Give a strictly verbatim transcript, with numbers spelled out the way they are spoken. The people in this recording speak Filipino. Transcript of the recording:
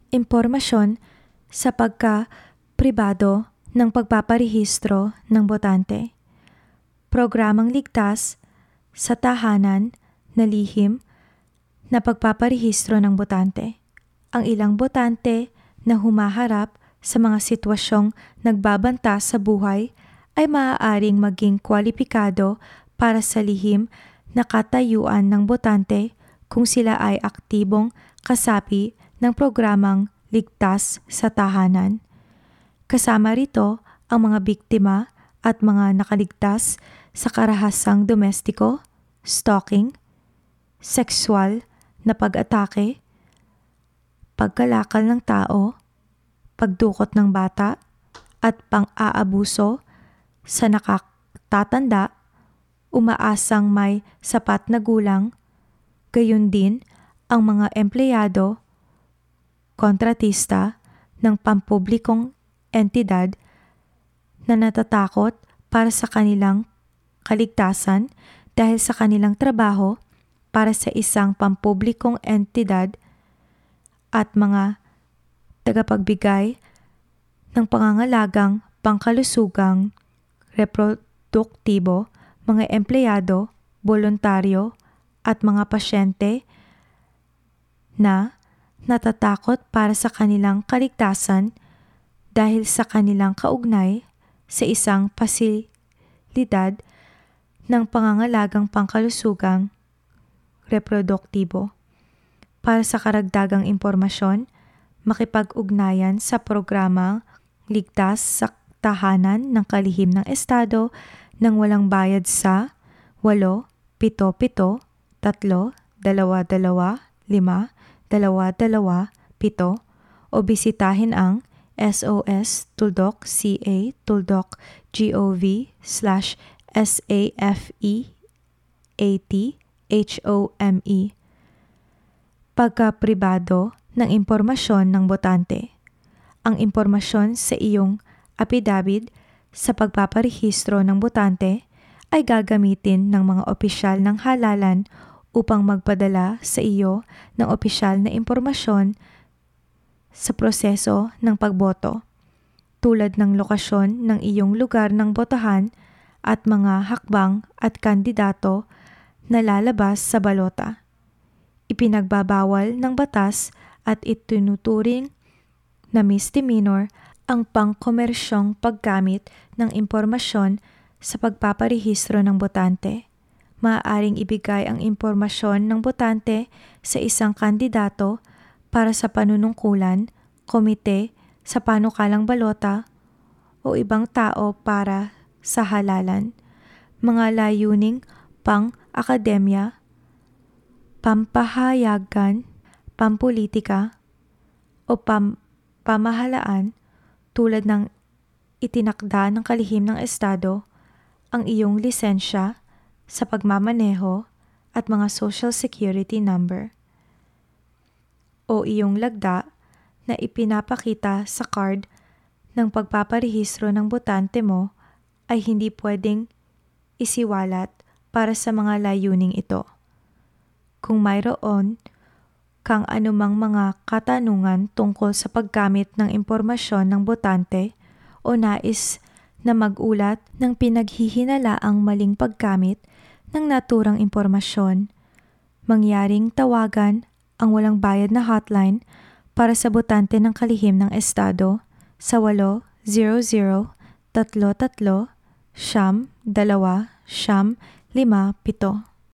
impormasyon sa pagka-pribado ng pagpaparehistro ng botante. Programang ligtas sa tahanan na lihim na pagpaparehistro ng botante. Ang ilang botante na humaharap sa mga sitwasyong nagbabanta sa buhay ay maaaring maging kwalipikado para sa lihim na katayuan ng botante kung sila ay aktibong kasapi ng programang ligtas sa tahanan. Kasama rito ang mga biktima at mga nakaligtas sa karahasang domestiko, stalking, sexual na pag-atake, pagkalakal ng tao, pagdukot ng bata, at pang-aabuso sa nakatatanda, umaasang may sapat na gulang, gayon din ang mga empleyado, kontratista ng pampublikong entidad na natatakot para sa kanilang kaligtasan dahil sa kanilang trabaho para sa isang pampublikong entidad at mga tagapagbigay ng pangangalagang pangkalusugang reproduktibo, mga empleyado, voluntaryo at mga pasyente na natatakot para sa kanilang kaligtasan dahil sa kanilang kaugnay sa isang pasilidad ng pangangalagang pangkalusugang reproduktibo. Para sa karagdagang impormasyon, makipag-ugnayan sa programa Ligtas sa Tahanan ng Kalihim ng Estado nang walang bayad sa walo pito pito tatlo dalawa dalawa lima dalawa dalawa pito o bisitahin ang sostuldok.ca tuldok.gov slash S-A-F-E-A-T-H-O-M-E. Pagka-pribado ng impormasyon ng botante. Ang impormasyon sa iyong apidabid sa pagpaparehistro ng botante ay gagamitin ng mga opisyal ng halalan upang magpadala sa iyo ng opisyal na impormasyon sa proseso ng pagboto, tulad ng lokasyon ng iyong lugar ng botohan at mga hakbang at kandidato na lalabas sa balota. Ipinagbabawal ng batas at itinuturing na misdemeanor ang pangkomersyong paggamit ng impormasyon sa pagpaparehistro ng botante. Maaaring ibigay ang impormasyon ng botante sa isang kandidato para sa panunungkulan, komite sa panukalang balota o ibang tao para sa halalan, mga layuning pang-akademya, pampahayagan, pampolitika, o pam- pamahalaan tulad ng itinakda ng kalihim ng Estado, ang iyong lisensya sa pagmamaneho at mga social security number, o iyong lagda na ipinapakita sa card ng pagpaparehistro ng botante mo ay hindi pwedeng isiwalat para sa mga layuning ito. Kung mayroon kang anumang mga katanungan tungkol sa paggamit ng impormasyon ng botante o nais na mag-ulat ng pinaghihinalaang maling paggamit ng naturang impormasyon, mangyaring tawagan ang walang bayad na hotline para sa botante ng kalihim ng Estado sa walo zero zero tatlo tatlo siyam dalawa siyam lima pito.